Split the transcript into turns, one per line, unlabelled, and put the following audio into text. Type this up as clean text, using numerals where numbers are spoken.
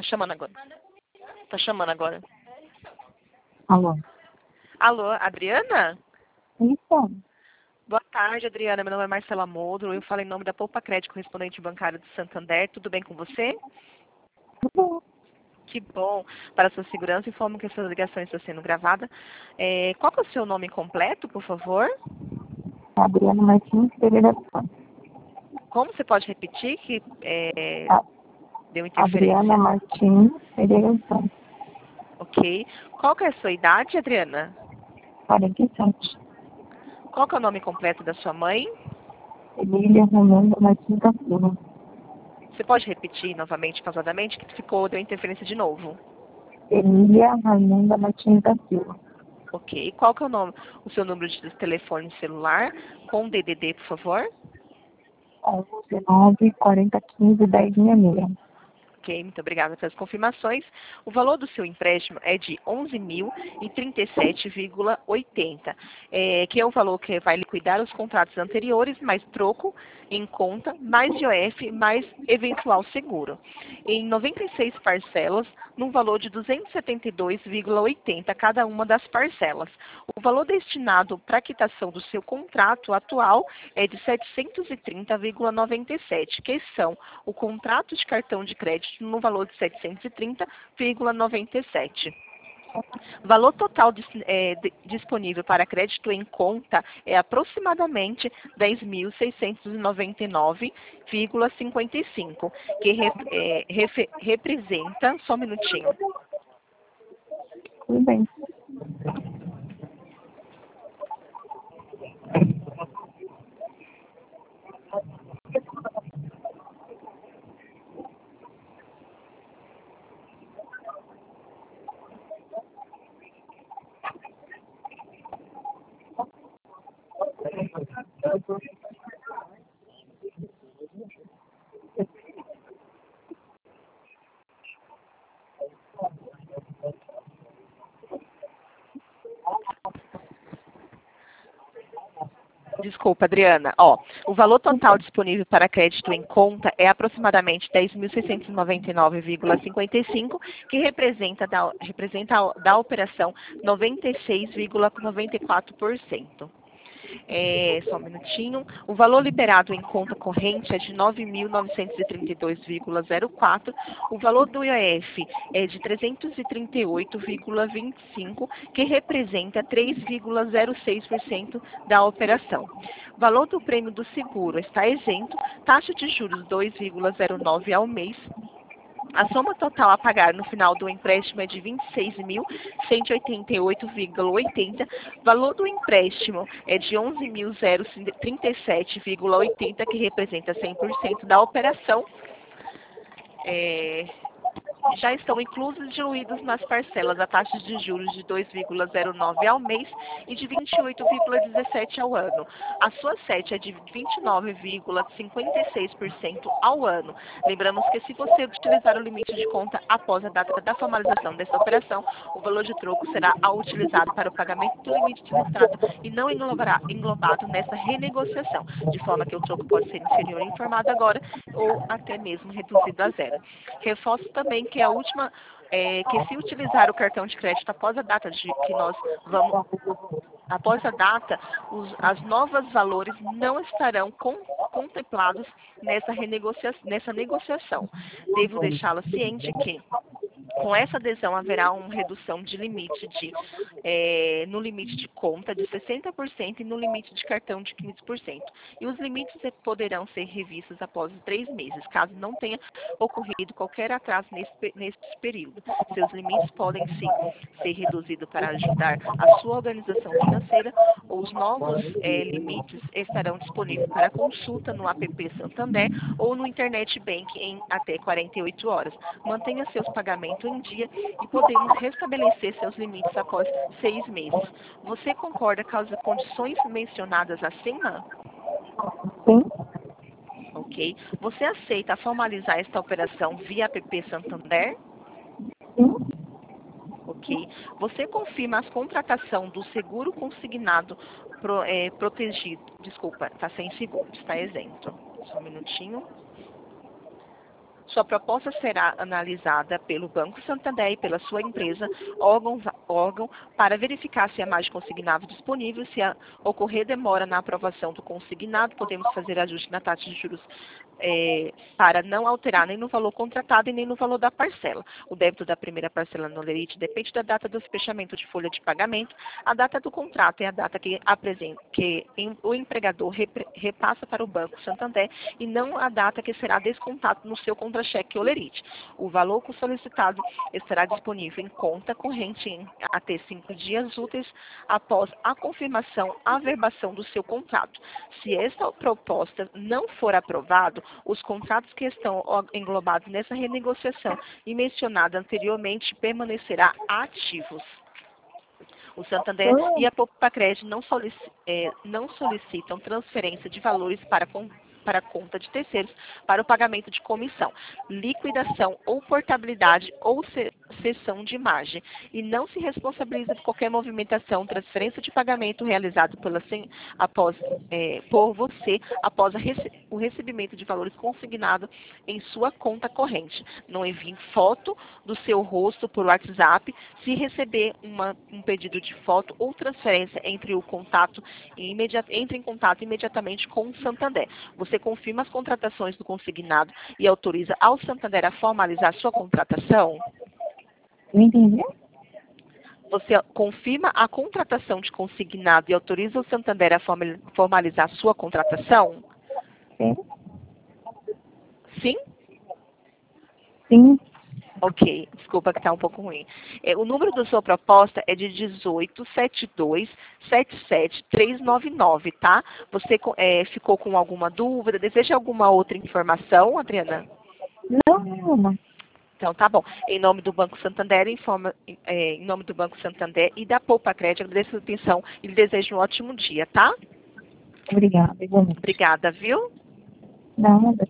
Tá chamando agora. Tá chamando agora.
Alô?
Alô, Adriana?
Isso.
Boa tarde, Adriana. Meu nome é Marcela Modro. Eu falo em nome da Poupa Crédito, correspondente bancário de Santander. Tudo bem com você?
Tudo bem.
Que bom. Para a sua segurança, informo que a sua ligação está sendo gravada. Qual que é o seu nome completo, por favor?
Adriana Martins Pereira Santos.
Como você pode repetir que
A-
deu
Adriana
interferência?
Martins Pereira Santos.
Ok. Qual que é a sua idade, Adriana?
47.
Qual que é o nome completo da sua mãe?
Emília Ramanda Martins da Silva.
Você pode repetir novamente, pausadamente, que deu interferência de novo.
Emília Ramanda Martins da Silva.
Ok. Qual que é o seu número de telefone celular com DDD, por favor?
11 40 15 10 66.
Ok, muito obrigada pelas confirmações. O valor do seu empréstimo é de 11.037,80, que é o valor que vai liquidar os contratos anteriores, mais troco em conta, mais IOF, mais eventual seguro. Em 96 parcelas, num valor de 272,80 cada uma das parcelas. O valor destinado para a quitação do seu contrato atual é de 730,97, que são o contrato de cartão de crédito no valor de 730,97. O valor total disponível para crédito em conta é aproximadamente 10.699,55, que representa, só um minutinho,
Tudo bem.
Desculpa, Adriana. O valor total disponível para crédito em conta é aproximadamente 10.699,55, que representa da operação 96,94%. Só um minutinho. O valor liberado em conta corrente é de 9.932,04. O valor do IOF é de 338,25, que representa 3,06% da operação. O valor do prêmio do seguro está isento, taxa de juros 2,09 ao mês. A soma total a pagar no final do empréstimo é de 26.188,80. Valor do empréstimo é de 11.037,80, que representa 100% da operação. Já estão inclusos e diluídos nas parcelas a taxas de juros de 2,09 ao mês e de 28,17 ao ano. A sua sete é de 29,56% ao ano. Lembramos que se você utilizar o limite de conta após a data da formalização dessa operação, o valor de troco será utilizado para o pagamento do limite utilizado e não englobado nessa renegociação, de forma que o troco pode ser inferior informado agora ou até mesmo reduzido a zero. Reforço também que que se utilizar o cartão de crédito após a data as novas valores não estarão contemplados nessa negociação. Devo deixá-la ciente que com essa adesão haverá uma redução de limite no limite de conta de 60% e no limite de cartão de 15%. E os limites poderão ser revistos após 3 meses, caso não tenha ocorrido qualquer atraso nesse período. Seus limites podem sim ser reduzidos para ajudar a sua organização financeira. Os novos limites estarão disponíveis para consulta no app Santander ou no Internet Bank em até 48 horas. Mantenha seus pagamentos em dia e podemos restabelecer seus limites após 6 meses. Você concorda com as condições mencionadas acima?
Sim.
Ok. Você aceita formalizar esta operação via app Santander?
Sim.
Ok. Você confirma a contratação do seguro consignado protegido. Desculpa, está sem seguro, está isento. Só um minutinho. Sua proposta será analisada pelo Banco Santander e pela sua empresa, órgão para verificar se há mais consignado disponível. Se ocorrer demora na aprovação do consignado, podemos fazer ajuste na taxa de juros para não alterar nem no valor contratado e nem no valor da parcela. O débito da primeira parcela no Olerite depende da data do fechamento de folha de pagamento. A data do contrato é a data que o empregador repassa para o Banco Santander e não a data que será descontado no seu contra-cheque Olerite. O valor solicitado estará disponível em conta corrente em até 5 dias úteis após a confirmação, averbação do seu contrato. Se esta proposta não for aprovada, os contratos que estão englobados nessa renegociação e mencionada anteriormente permanecerá ativos. O Santander e a Poupa-Crédito não solicitam transferência de valores para a conta de terceiros para o pagamento de comissão, liquidação ou portabilidade ou cessão de margem, e não se responsabiliza por qualquer movimentação, transferência de pagamento realizado por você após o recebimento de valores consignados em sua conta corrente. Não envie foto do seu rosto por WhatsApp. Se receber um pedido de foto ou transferência, entre em contato imediatamente com o Santander. Você confirma as contratações do consignado e autoriza ao Santander a formalizar sua contratação?
Não entendi.
Você confirma a contratação de consignado e autoriza o Santander a formalizar sua contratação?
Sim.
Sim?
Sim.
Ok, desculpa que está um pouco ruim. O número da sua proposta é de 18-72-77-399, tá? Você ficou com alguma dúvida? Deseja alguma outra informação, Adriana?
Não, nenhuma.
Então, tá bom. Em nome do Banco Santander, em nome do Banco Santander e da Poupa-Crédito, agradeço a atenção e lhe desejo um ótimo dia, tá?
Obrigada, igualmente.
Obrigada, viu?
Nada.